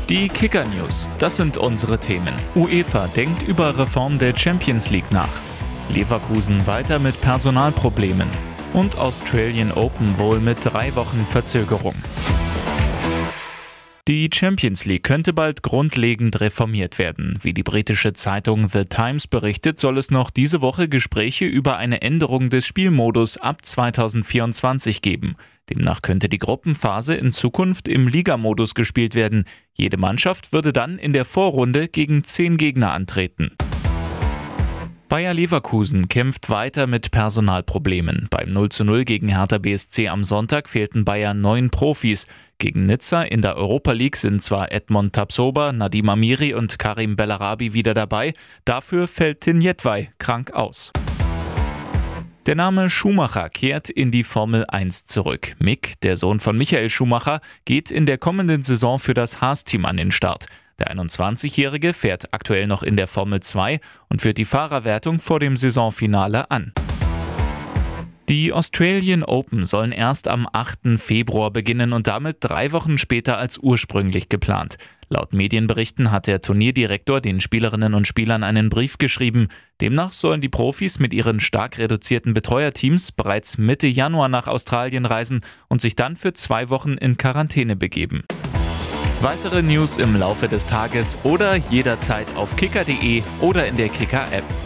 Die Kicker-News, das sind unsere Themen. UEFA denkt über Reform der Champions League nach. Leverkusen weiter mit Personalproblemen. Und Australian Open wohl mit 3 Wochen Verzögerung. Die Champions League könnte bald grundlegend reformiert werden. Wie die britische Zeitung The Times berichtet, soll es noch diese Woche Gespräche über eine Änderung des Spielmodus ab 2024 geben. Demnach könnte die Gruppenphase in Zukunft im Ligamodus gespielt werden. Jede Mannschaft würde dann in der Vorrunde gegen 10 Gegner antreten. Bayer Leverkusen kämpft weiter mit Personalproblemen. Beim 0:0 gegen Hertha BSC am Sonntag fehlten Bayer 9 Profis. Gegen Nizza in der Europa League sind zwar Edmond Tapsoba, Nadim Amiri und Karim Bellarabi wieder dabei, dafür fällt Tin Jedvai krank aus. Der Name Schumacher kehrt in die Formel 1 zurück. Mick, der Sohn von Michael Schumacher, geht in der kommenden Saison für das Haas-Team an den Start. Der 21-Jährige fährt aktuell noch in der Formel 2 und führt die Fahrerwertung vor dem Saisonfinale an. Die Australian Open sollen erst am 8. Februar beginnen und damit 3 Wochen später als ursprünglich geplant. Laut Medienberichten hat der Turnierdirektor den Spielerinnen und Spielern einen Brief geschrieben. Demnach sollen die Profis mit ihren stark reduzierten Betreuerteams bereits Mitte Januar nach Australien reisen und sich dann für 2 Wochen in Quarantäne begeben. Weitere News im Laufe des Tages oder jederzeit auf kicker.de oder in der Kicker-App.